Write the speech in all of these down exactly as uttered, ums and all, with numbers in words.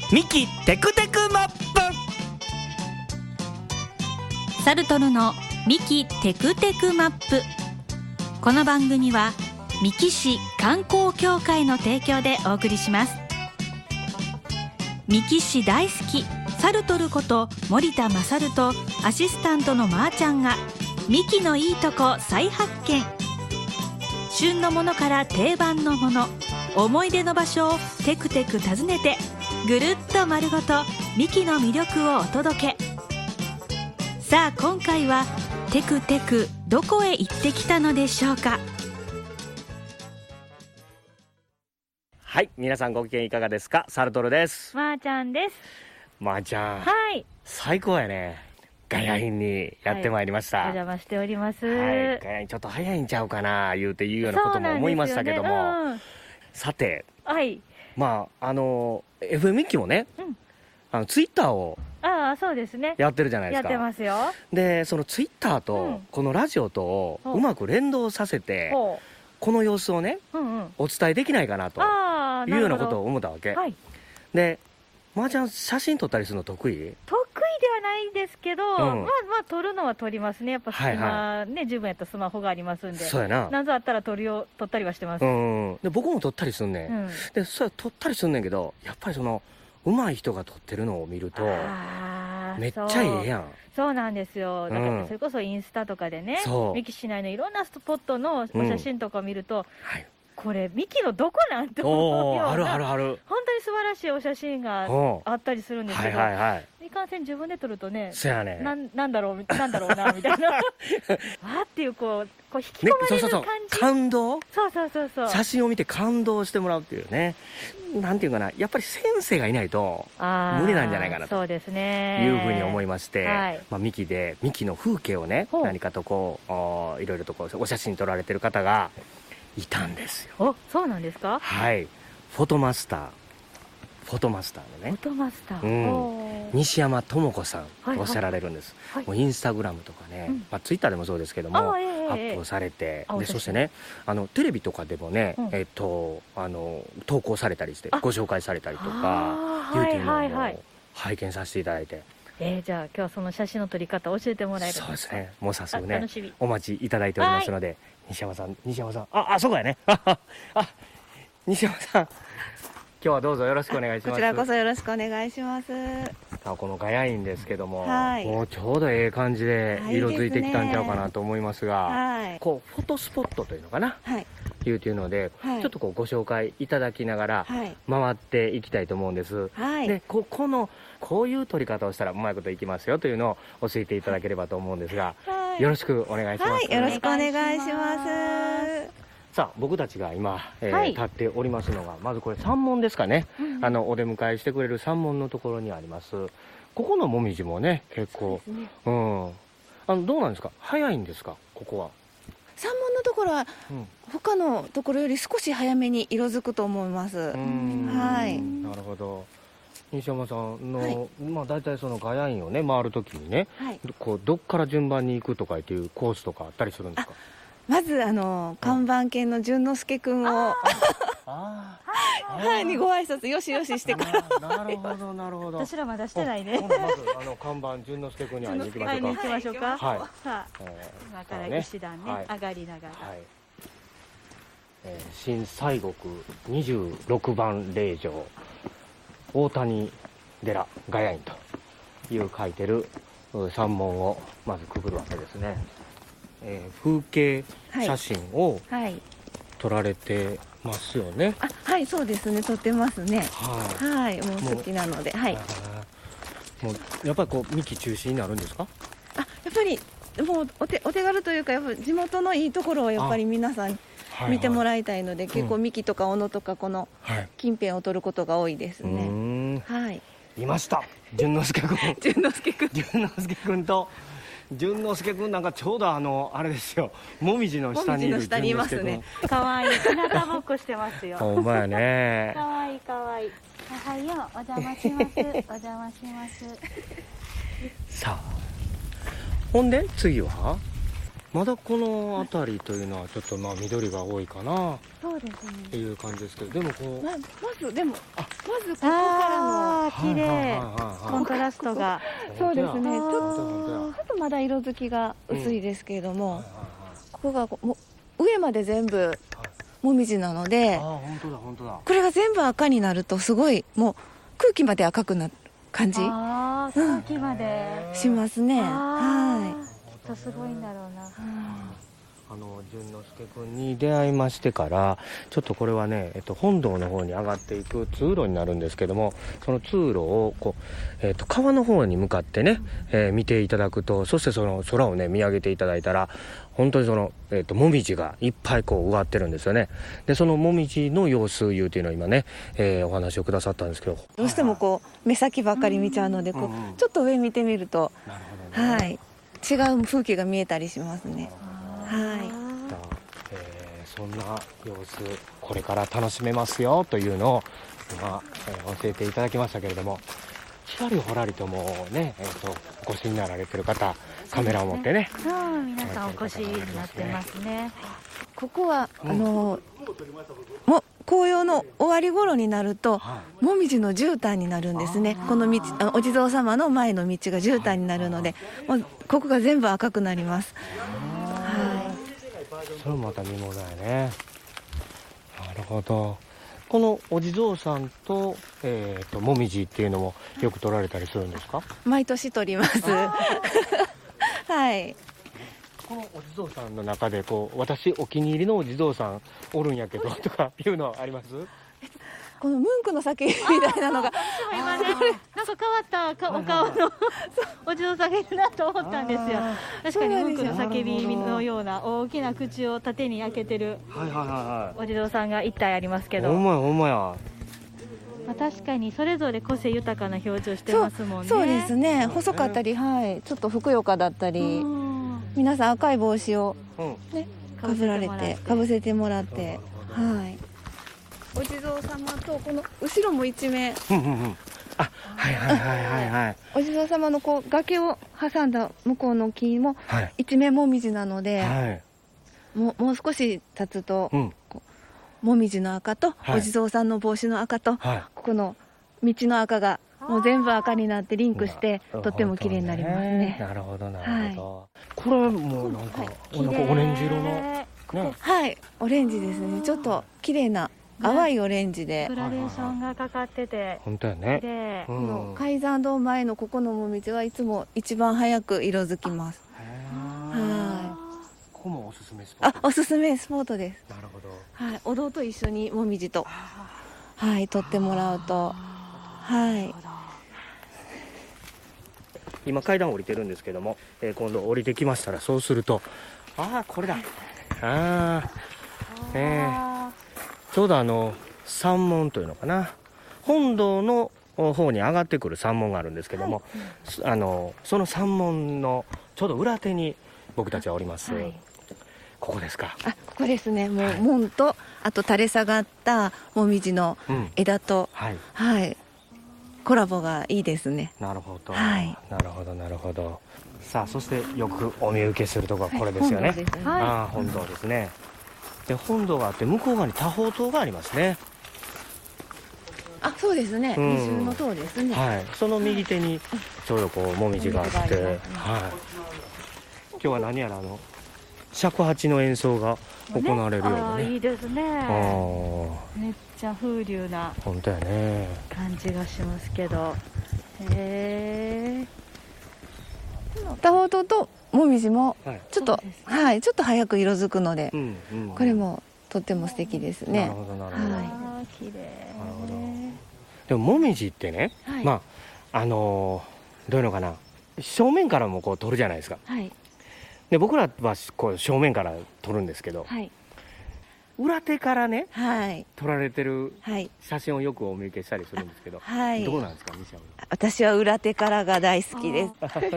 ミキテクテクマップ。 サルトルのミキテクテクマップ。この番組は三木市観光協会の提供でお送りします。三木市大好きサルトルこと森田勝とアシスタントのまーちゃんがミキのいいとこ再発見。旬のものから定番のもの、思い出の場所をテクテク訪ねてぐるっと丸ごとミキの魅力をお届け。さあ今回はテクテクどこへ行ってきたのでしょうか。 はい、皆さんご機嫌いかがですか。サルトルです。 まーちゃんです。 まーちゃん、 はい、 最高やね。ガヤインにやってまいりました、 はい、お邪魔しております。 はい、ガヤインちょっと早いんちゃうかな言うていうようなことも思いましたけども、ね、うん、さて、 はい、 まああの エフエム ミッキーもね、うん、あのツイッターをああそうですねやってるじゃないですか。 やってますよ。 でそのツイッターとこのラジオとをうまく連動させて、うん、この様子をね、うんうん、お伝えできないかなというようなことを思ったわけ、はい、でまーちゃん写真撮ったりするの得意？ 得意ではないですけど、うん、まあまあ撮るのは撮りますね。やっぱスマ、はいはい、ね、十分やったスマホがありますんで、 そうやな、 なんぞあったら撮るよ撮ったりはしてます。 うん、で僕も撮ったりすんねん、うん、でそれ撮ったりすんねんけど、やっぱりその上手い人が撮ってるのを見るとめっちゃええやん。 そうなんですよ。だからそれこそインスタとかでね、うん、三木市内のいろんなスポットのお写真とかを見ると、うん、はい、これ三木のどこなんて思うような、あるあるある、本当に素晴らしいお写真があったりするんですけど、はいはいはい、いかんせん自分で撮るとね、 そうやね、 な, なんだろうなんだろうなみたいなわーっていうこうこう引き込まれる感じ、ね、そうそうそう、 感動、 そうそうそうそう、 写真を見て感動してもらうっていうね、なんていうかな、やっぱり先生がいないと無理なんじゃないかなと、そうですね、いうふうに思いまして、はい、まあ、ミキでミキの風景をね、何かとこういろいろとこうお写真撮られてる方がいたんですよ。 お、そうなんですか。 はい、フォトマスターフォトマスターのね、 フォトマスター、 うん、西山智子さんとおっしゃられるんです、はいはい、もうインスタグラムとかね、うん、まあ、ツイッターでもそうですけども、えー、アップされて、でそしてね、あのテレビとかでもね、うん、えー、とあの投稿されたりしてご紹介されたりとかいうのを拝見させていただいて、 えー、じゃあ今日はその写真の撮り方教えてもらえるんですか。 そうですね、もう早速ねお待ちいただいておりますので、西山さん、西山さん、ああそこやねあ西山さん、今日はどうぞよろしくお願いします。 こちらこそよろしくお願いします。 さあこのガヤインですけども、はい、もうちょうどええ感じで色づいてきたんちゃうかなと思いますが、はい、こうフォトスポットというのかな、はい、いうというので、はい、ちょっとこうご紹介いただきながら回っていきたいと思うんです、はい、でここのこういう撮り方をしたらうまいこといきますよというのを教えていただければと思うんですが、はい、よろしくお願いします。はい、 よろしくお願いします。 さあ僕たちが今、えーはい、立っておりますのが、まずこれ山門ですかね、うんうん、あのお出迎えしてくれる山門のところにあります。ここのもみじもね結構、ね、うん、あのどうなんですか、早いんですかここは。 山門のところは、うん、他のところより少し早めに色づくと思います。はい、 なるほど。西山さんの、はい、まあ、大体そのガヤインをね回るときにね、はい、こうどっから順番に行くとかっていうコースとかあったりするんですか。 まずあの看板犬の淳之介くんをはいにご挨拶よしよししてからなるほどなるほど。 私らまだしてないね。 まずあの看板淳之介くんに会いに行きましょうか。 行きましょうか。 はい。 さあ、今から石段ね上がりながら。はい。 えー、新西国にじゅうろくばん霊場大谷寺ガヤインという書いてる山門をまずくぐるわけですね。えー、風景写真を撮られてますよね。 はい、あ、はい、そうですね、撮ってますね。はい、はい、もう好きなので、はい。 もうやっぱりこう三木中心になるんですか。 あ、やっぱりもうお手お手軽というか、やっぱ地元のいいところをやっぱり皆さん見てもらいたいので、はいはい、結構三木とか小野とかこの近辺を撮ることが多いですね。はい、うーん、はい。 いました、淳之介君。 淳之介君。 淳之介君と。淳之介君なんかちょうどあのあれですよ、もみじの下にいる淳之介君。 かわいい、日向ぼっこしてますよ。 ほんまやね。 かわいいかわいい。おはよう、お邪魔します。お邪魔します。 さあ、ほんで次はまだこの辺りというのはちょっとまあ緑が多いかな。 そうですね。 っていう感じですけど、でもこう、 ま, まずでもあまずここからのあ綺麗コントラストが。 そうですね。ちょっとちょっとまだ色づきが薄いですけれども、うん、ここがも上まで全部もみじなので、 あ本当だ本当だ。 これが全部赤になるとすごいもう空気まで赤くなる感じ。 あ空気まで、 うん、しますね。はい。 きっとすごいんだろうな。うんあの淳之介君に出会いましてからちょっとこれはね、えっと、本堂の方に上がっていく通路になるんですけども、その通路をこう、えっと、川の方に向かってね、えー、見ていただくと、そしてその空をね見上げていただいたら本当にその、えっと、もみじがいっぱいこう植わってるんですよね。でそのもみじの様子いうというのを今ね、えー、お話をくださったんですけど、 どうしてもこう目先ばっかり見ちゃうので、こうちょっと上見てみると、 なるほどね、 はい、違う風景が見えたりしますね。はい、 えー、そんな様子これから楽しめますよというのを今、えー、教えていただきましたけれども、ちらりほらりともうね、えー、とお越しになられてる方カメラを持ってね、 そう、皆さんお越しになってますね。 ここは、うん、あのも紅葉の終わり頃になると、はい、もみじの絨毯になるんですね。この道あお地蔵様の前の道が絨毯になるので、もうここが全部赤くなります。はい、 それもまた見ものだよね。なるほど。このお地蔵さんと、えー、ともみじっていうのもよく撮られたりするんですか？ 毎年撮りますはい。 このお地蔵さんの中でこう私お気に入りのお地蔵さんおるんやけどとかいうのはあります？ このムンクの叫びみたいなのが今ね、なんか変わったお顔のお地蔵さんがいるなと思ったんですよ。確かにムンクの叫びのような大きな口を縦に開けてるお地蔵さんが一体ありますけど、 ほんまやほんまや。 まあ、確かにそれぞれ個性豊かな表情してますもんね。 そう、そうですね。細かったり、はい、ちょっとふくよかだったり、皆さん赤い帽子を、ね、かぶられてかぶせてもらって、はい、お地蔵様とこの後ろも一面、 うんうんうん、あ、はいはいはいはいはい、 お地蔵様のこう崖を挟んだ向こうの木も一面もみじなので、はい、もう、もう少し経つと、うん、こうもみじの赤と、はい、お地蔵さんの帽子の赤と、はい、ここの道の赤がもう全部赤になってリンクして、とっても綺麗になりますね。 なるほどなるほど、はい、これもうなんか、はい、なんかオレンジ色の、ね、 はい、オレンジですね。ちょっと綺麗な淡いオレンジでグラデーションがかかってて本当やね、 うん、海山堂前のここのもみじはいつも一番早く色づきます。はい、 ここもおすすめスポット。 あ、おすすめスポットです。 なるほど、 はい、お堂と一緒にもみじと、はい、撮ってもらうと、はい、 今階段降りてるんですけども、えー、今度降りてきましたら、そうすると、ああこれだ、ああ、えー、ちょうどあの山門というのかな、本堂の方に上がってくる山門があるんですけども、はい、あのその山門のちょうど裏手に僕たちはおります、はい、ここですか？ あ、ここですね。もう、はい、門とあと垂れ下がったもみじの枝と、うん、はい、はい、コラボがいいですね。 なるほど、はい、なるほどなるほど。さあ、そしてよくお見受けするところはこれですよね。はい、本堂ですね。ああ、本堂ですね。で、本堂があって向こう側に多宝塔がありますね。 あ、そうですね、うん、二重の塔ですね。 はい、その右手にちょうどこうもみじがあって、はい、今日は何やらあの尺八の演奏が行われるようなね。 ね、いいですね。めっちゃ風流な本当やね感じがしますけど、へえ。 多宝塔ともみじもちょっと、はい、はい、ちょっと早く色づくので、うんうんうん、これもとっても素敵ですね。 なるほどなるほど、はい、 あ、綺麗。なるほど。 でももみじってね、はい、まああのー、どういうのかな、正面からもこう撮るじゃないですか。はい、で僕らはこう正面から撮るんですけど、はい、裏手からね、はい、撮られてる写真をよくお見受けしたりするんですけど、はい、どうなんですか、西山さん？ 私は裏手からが大好きです。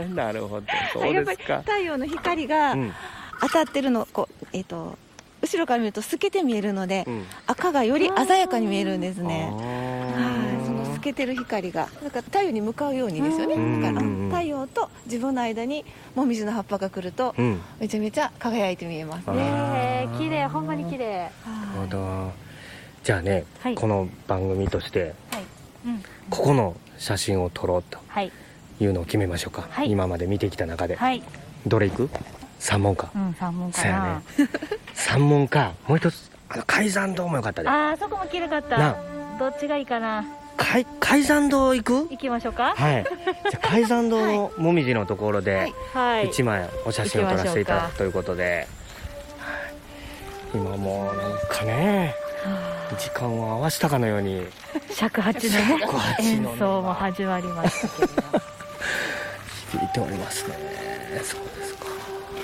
なるほど、そうですか。 やっぱり太陽の光が当たってるの、こう、えーと、後ろから見ると透けて見えるので、うん、赤がより鮮やかに見えるんですね。はい、その透けてる光がなんか太陽に向かうようにですよね。だから太陽と自分の間にもみじの葉っぱが来ると、うん、めちゃめちゃ輝いて見えますね。綺麗、ほんまに綺麗。 なるほど。じゃあね、はい、この番組として、はいうん、ここの写真を撮ろうというのを決めましょうか、はい、今まで見てきた中で、はい、どれいく？さんもんか、 うん、さんもんかな、 そうやねさんもんか。もう一つあの海山堂もよかったで。 ああそこも綺麗かったな。どっちがいいかな。 海, 海山堂行く？ 行きましょうか。 はい。じゃあ海山堂のもみじのところでいちまいお写真を撮らせていただくということで、はい、今もうなんかね時間を合わせたかのように尺八のね演奏も始まりましたけど響いておりますね。そうですか。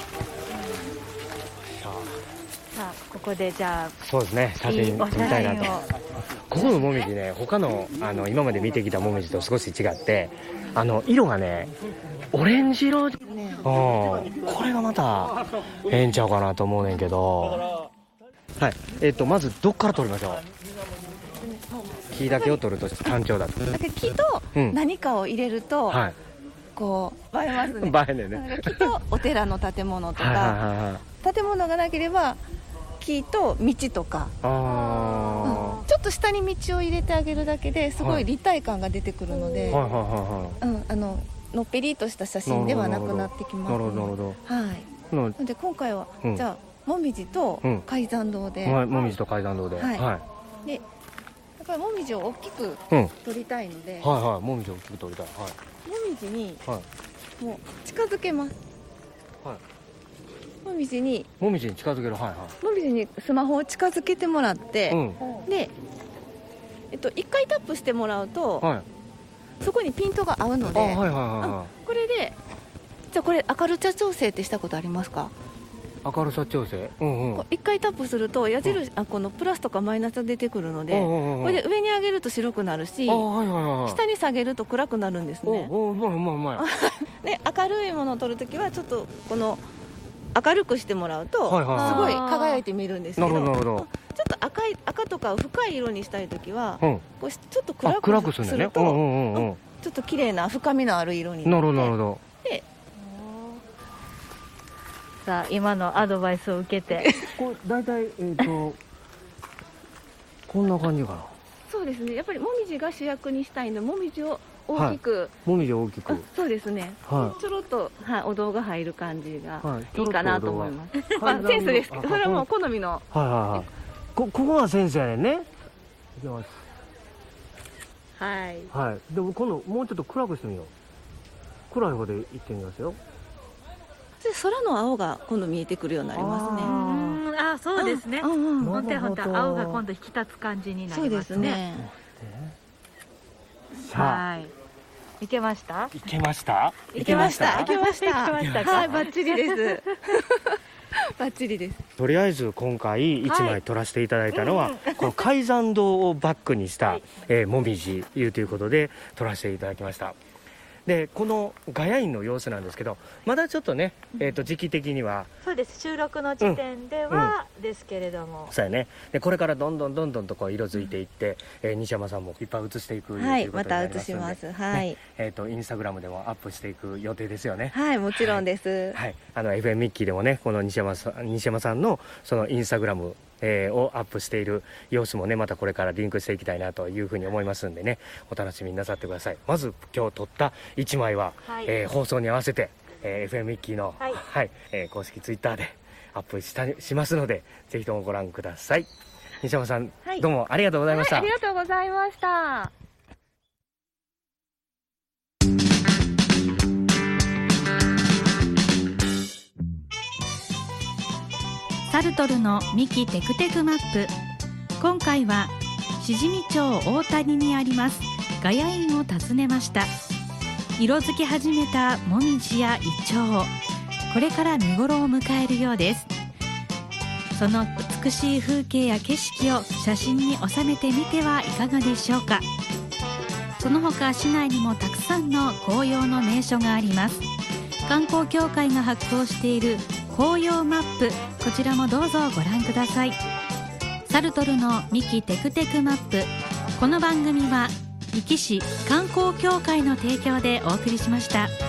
さあここでじゃあそうですね、写真撮りたいなと。ここのもみじね、他のあの今まで見てきたもみじと少し違って、あの色がねオレンジ色、ね、うん、これがまたええんちゃうかなと思うねんけど。はい、えー、とまずどっから撮りましょう。木だけを撮ると単調だと。 木と何かを入れると、うんはい、こう映えますね。 映えねね。 木とお寺の建物とか、はいはいはい、建物がなければ木と道とか、あ、うん、ちょっと下に道を入れてあげるだけですごい立体感が出てくるので、はいはいはいはい、うん、あののっぺりとした写真ではなくなってきます、ね。なるほどなるほど。はい。なので今回は、うん、じゃあもみじと海山堂で、 うん、もみじと海山堂で、はい、はい、でやっぱりもみじを大きく撮りたいので、 うん、はいはい、もみじを大きく撮りたい、はい、 もみじに、はい、もう近づけます、はい、もみじにもみじに近づける、はいはい、 もみじにスマホを近づけてもらって、うん、で、えっと、いっかいタップしてもらうと、はい、そこにピントが合うので、あ、はいはいはいはい、これで、じゃあこれ明るさ調整ってしたことありますか？ 明るさ調整、うんうん、 いっかいタップすると矢印、うん、あこのプラスとかマイナスが出てくるので、うんうんうん、これで上に上げると白くなるし、はいはいはい、下に下げると暗くなるんですね。おお、うまいうまいうまいで明るいものを撮るときはちょっとこの明るくしてもらうと、はいはいはい、すごい輝いて見えるんですけど、なるほどなるほど、ちょっと赤い赤とか深い色にしたいときは、うん、こうちょっと暗く、暗くする、ね、すると、うんうんうんうん、ちょっと綺麗な深みのある色になって、なるほどなるほど。でさあ今のアドバイスを受けてこれ大体、えー、とこんな感じかな。 そうですね、やっぱりもみじが主役にしたいのでもみじを大きく、はい、 もみじを大きく、 そうですね、はい、ちょろっと、はい、お堂が入る感じがいいかなと思います、はい、まあ、センスです。それはもう好みの、はいはいはい、 こ, ここがセンスやねんね。いきます。 はい、 はい、でも今度もうちょっと暗くしてみよう。暗い方で行ってみますよ。 で空の青が今度見えてくるようになりますね。 ああ、そうですね。ほんとほんと青が今度引き立つ感じになりますね。そうですね。はい。いけました？ いけました？ いけました。いけました。はい、バッチリです。バッチリです。 とりあえず今回いちまい撮らせていただいたのは、はい、この海山堂をバックにした、はい、えー、もみじいうということで撮らせていただきました。でこのガヤインの様子なんですけど、まだちょっとね、えー、と時期的にはそうです、収録の時点では、うん、ですけれども、 そうやね。でこれからどんどんどんどんとこう色づいていって、うん、えー、西山さんもいっぱい写していく、 はい、 ということになりますので、また写します、はい、 ね、えー、とインスタグラムでもアップしていく予定ですよね。 はい、もちろんです、 はいはい、あの エフエム ミッキーでもね、この西山さん、西山さんのそのインスタグラムえー、をアップしている様子もね、またこれからリンクしていきたいなというふうに思いますんでね、お楽しみになさってください。まず今日撮ったいちまいは、はい、えー、放送に合わせて、えー、エフエム ミッキーの、はいはい、えー、公式ツイッターでアップしたしますので、ぜひともご覧ください。西山さん、はい、どうもありがとうございました、はい、 ありがとうございました。 サルトルのミキテクテクマップ。今回はしじみ町大谷にありますガヤインを訪ねました。色づき始めたもみじやイチョウ、これから見頃を迎えるようです。その美しい風景や景色を写真に収めてみてはいかがでしょうか。その他市内にもたくさんの紅葉の名所があります。観光協会が発行している紅葉マップ、こちらもどうぞご覧ください。サルトルのミキテクテクマップ。この番組は三木市観光協会の提供でお送りしました。